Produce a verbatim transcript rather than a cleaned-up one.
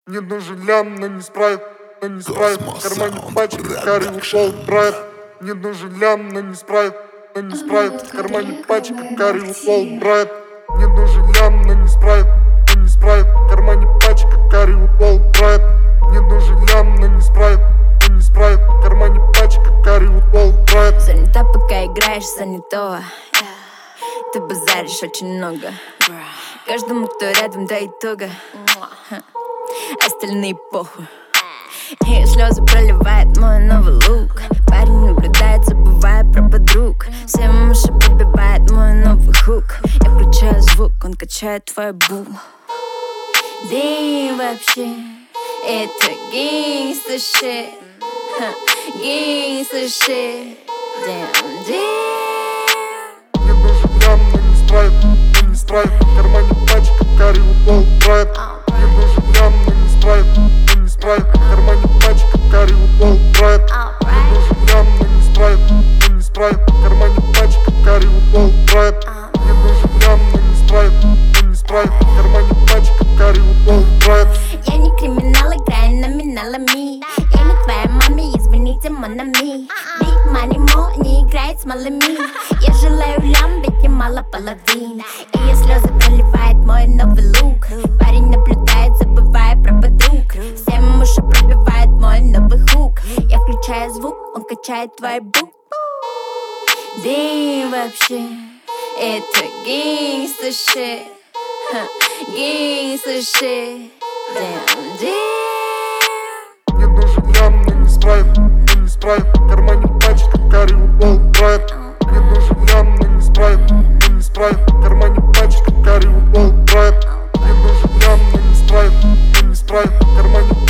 Мне нужен лям, но не спрайт, но не спрайт. В кармане пачка, карри упал, брат. Мне нужен лям, но не спрайт, но не спрайт. В кармане пачка, карри упал, брат. Мне нужен лям, но не спрайт, но не спрайт. В кармане пачка, карри упал, брат. Мне нужен лям, но не спрайт, но не спрайт. В кармане пачка, карри упал, брат. Занята, пока играешь занятого. Ты базаришь очень много. Каждому, кто рядом, да и туго. Остальные похуй. И слезы проливает мой новый лук. Парень наблюдает, забывая про подруг. Всем уши пробивает мой новый хук. Я включаю звук, он качает твой бум. Да и вообще, это гангста shit. Гангста shit. Damn, damn. Мне нужен лям, но не спрайт, но не спрайт. В кармане пачка, карри упал, брат. Мне нужен лям, но не спрайт, но не спрайт. В кармане пачка, карри упал, брат. Мне нужен лям, но не спрайт, но не спрайт. В кармане пачка, карри упал, брат. Мне нужен лям, но не спрайт, но не спрайт. В кармане пачка, карри упал, брат. Я не криминал, играю номиналами. Я не твоя маме, извините, монами. Big money mo, не играет с малыми. Я желаю лям, ведь не мало половин. И я слезы проливает мой новый лук. Парень наблюдает, забывая про подруг. Всем уши пробивает мой новый хук. Я включаю звук, он качает твой бук. Да и вообще, это гангста shit. Гангста shit. Damn, damn. Мне нужен лям, но не спрайт, но не спрайт. В кармане пачка, карри упал, брат. Мне нужен лям, но не спрайт, но не спрайт. В кармане пачка, карри упал, брат. Мне нужен лям, но не спрайт, но не спрайт. В кармане